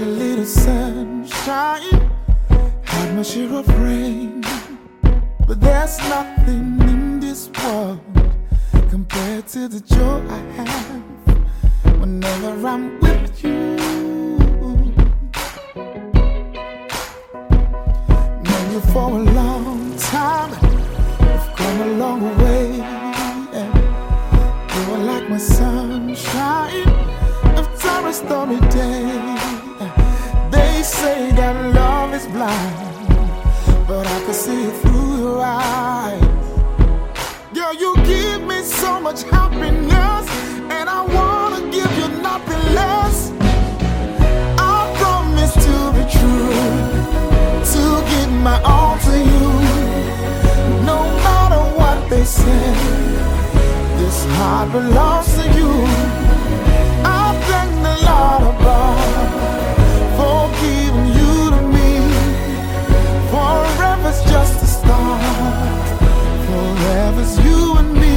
a little sunshine, had my share of rain, but there's nothing in this world compared to the joy I have whenever I'm with you. Known you for a long time, we've come a long way. You are like my sunshine after a stormy day. They say that love is blind, but I can see it through your eyes. Girl, you give me so much happiness, and I wanna give you nothing less. I promise to be true, to give my all to you, no matter what they say. This heart belongs to you. I thank the Lord above for giving you to me. Forever's just a start, forever's you and me.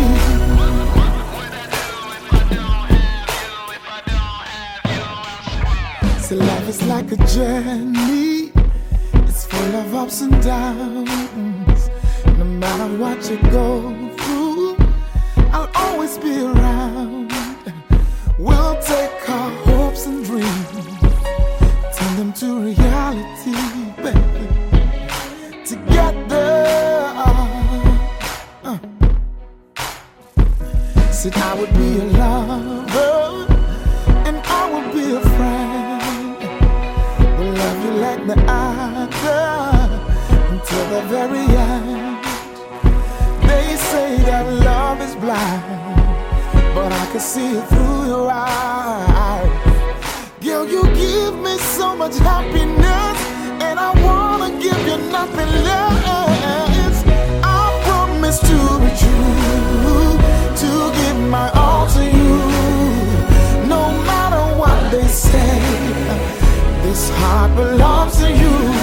So life is like a journey, it's full of ups and downs. No matter what you go through, I'll always be around. We'll take our hopes and dreams, turn them to reality, baby. Together, said I would be a lover, and I would be a friend. We'll love you like the other until the very end. They say that love is blind, but I can see it through your eyes. Girl, you give me so much happiness, and I wanna give you nothing less. I promise to be true, to give my all to you, no matter what they say. This heart belongs to you.